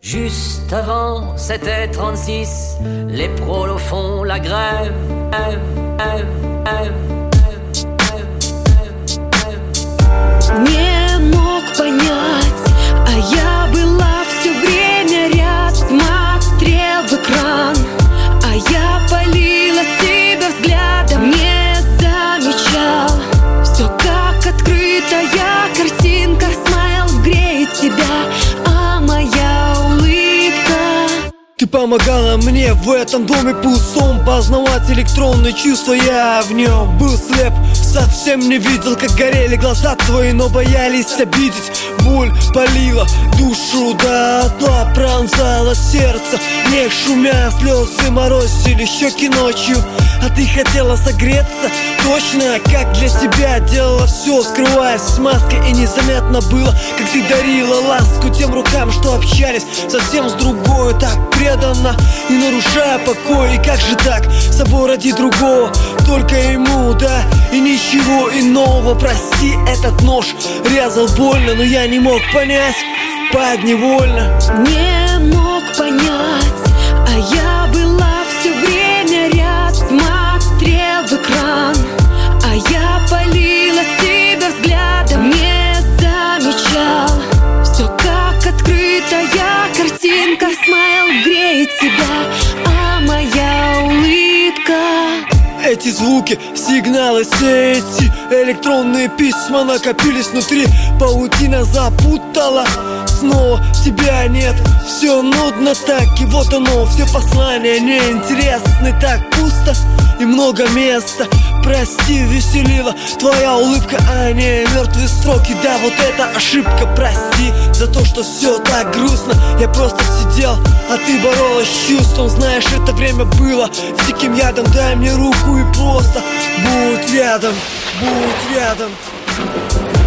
Juste avant, c'était 36. Les prolos font la grève. Не мог понять, а я была все время рядом. Смотрел в экран, а я палила тебя взглядом. Не замечал, все как открытая картинка. Смайл греет тебя, а моя улыбка. Ты помогала мне в этом доме пустом познавать электронные чувства. Я в нем был слеп, совсем не видел, как горели глаза твои, но боялись обидеть. Боль палила душу до дна, пронзала сердце. Не шумя, слезы морозили щеки ночью. А ты хотела согреться, точно, как для себя. Делала все, скрываясь с маской, и незаметно было, как ты дарила ласку тем рукам, что общались совсем с другой. Так преданно, не нарушая покой. И как же так, собой ради другого, только ему, да, и ничего иного. Прости, этот нож резал больно, но я не мог понять, подневольно. Не мог понять, а я была все время рядом. Смотрел в экран, а я палила тебя взглядом. Не замечал, все как открытая картинка. Смайл греет тебя, а моя улыбка. Эти звуки, сигналы, сети, электронные письма накопились внутри. Паутина запутала, снова тебя нет. Все нудно так, и вот оно, все послания неинтересны. Так пусто и много места. Прости, веселила твоя улыбка, а не мертвые строки. Да, вот это ошибка, прости за то, что все так грустно. Я просто сидел, а ты боролась с чувством. Знаешь, это время было диким ядом. Дай мне руку и просто будь рядом, будь рядом.